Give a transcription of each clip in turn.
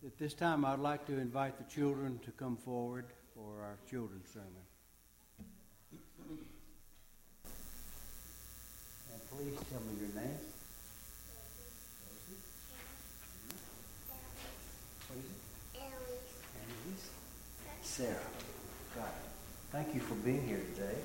At this time, I'd like to invite the children to come forward for our children's sermon. And please tell me your name. What is it? Annalise. Sarah. Got it. Thank you for being here today.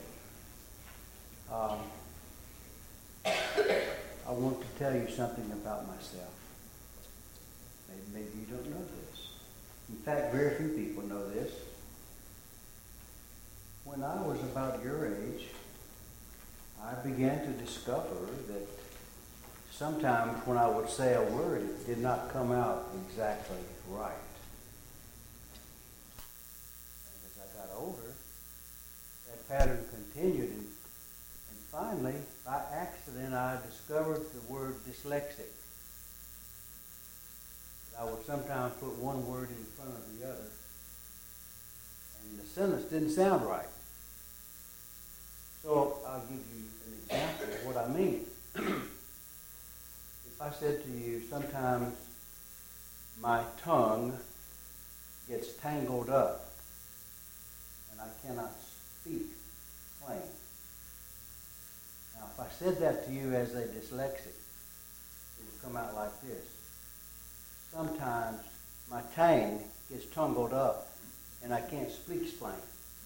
I want to tell you something about myself. Maybe you don't know this. In fact, very few people know this. When I was about your age, I began to discover that sometimes when I would say a word, it did not come out exactly right. And as I got older, that pattern continued, and finally, by accident, I discovered the word dyslexic. I would sometimes put one word in front of the other, and the sentence didn't sound right. So I'll give you an example of what I mean. If I said to you, sometimes my tongue gets tangled up and I cannot speak plain. Now, if I said that to you as a dyslexic, it would come out like this. Sometimes my tongue gets tangled up and I can't speak plain.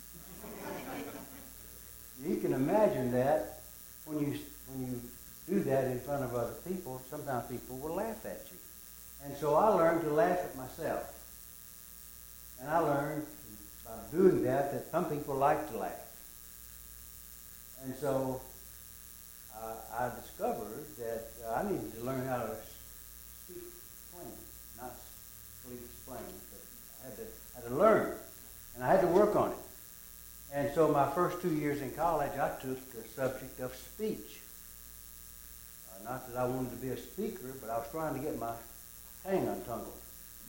You can imagine that when you do that in front of other people, sometimes people will laugh at you. And so I learned to laugh at myself. And I learned by doing that some people like to laugh. And so I discovered that I needed to learn how to speak plain, not speak plain, but I had to learn, and I had to work on it. And so my first 2 years in college, I took the subject of speech. Not that I wanted to be a speaker, but I was trying to get my tongue untangled.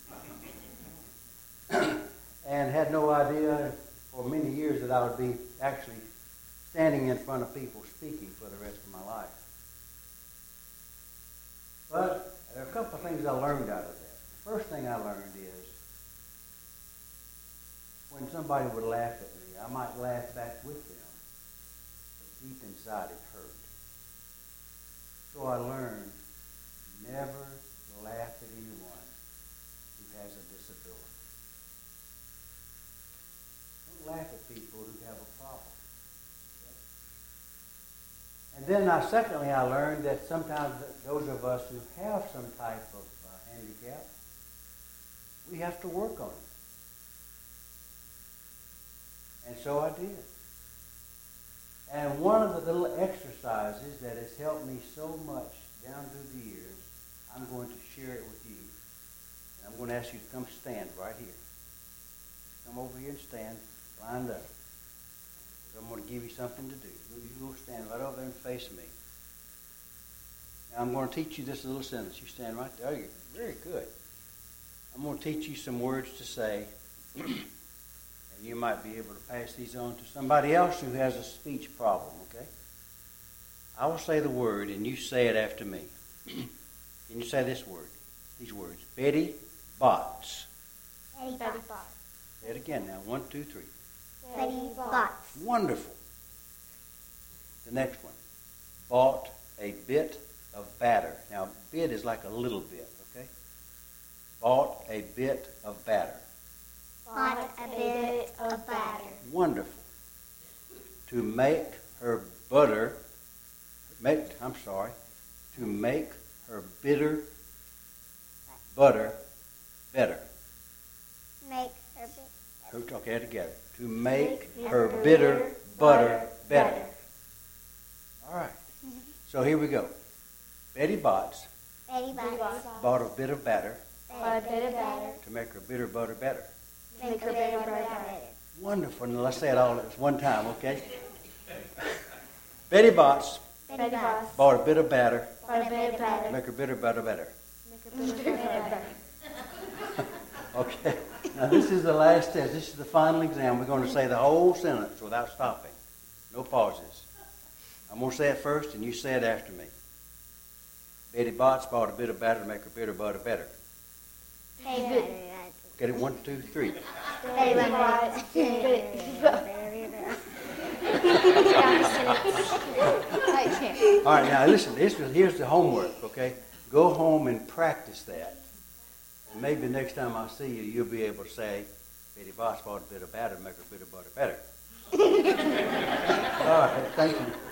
And had no idea for many years that I would be actually standing in front of people speaking for the rest of my life. But there are a couple of things I learned out of that. The first thing I learned is when somebody would laugh at me, I might laugh back with them, but deep inside it hurt. So I learned never laugh at anyone who has a disability. Don't laugh at people who have a problem. And then secondly, I learned that sometimes those of us who have some type of handicap, we have to work on it. And so I did. And one of the little exercises that has helped me so much down through the years, I'm going to share it with you. And I'm going to ask you to come stand right here. Come over here and stand lined up. I'm going to give you something to do. You're going to stand right over there and face me. Now, I'm going to teach you this little sentence. You stand right there. Oh, you're very good. I'm going to teach you some words to say, and you might be able to pass these on to somebody else who has a speech problem, okay? I will say the word, and you say it after me. Can you say this word? These words. Betty Botts. Betty Botts. Say it again now. 1, 2, 3. Betty Botts. Wonderful. The next one. Bought a bit of batter. Now, bit is like a little bit, okay? Bought a bit of batter. Bought a bit of batter. Wonderful. To make her butter, to make her bitter butter better. Make her bitter. Okay, together. To make her bitter butter better. All right. So here we go. Betty Botts bought a bit of batter to make her bitter butter better. Make her bitter butter better. Wonderful. Now let's say it all at one time, okay? Betty Botts bought a bit of batter to make her bitter butter better. Okay. Now this is the last test. This is the final exam. We're going to say the whole sentence without stopping. No pauses. I'm going to say it first and you say it after me. Betty Botts bought a bit of batter to make her bitter butter better. Betty Get it? 1, 2, 3. Betty Bots. All right, now listen, here's the homework, okay? Go home and practice that. And maybe next time I see you, you'll be able to say, Betty Boss bought a bit of batter, make a bit of butter better. All right, thank you.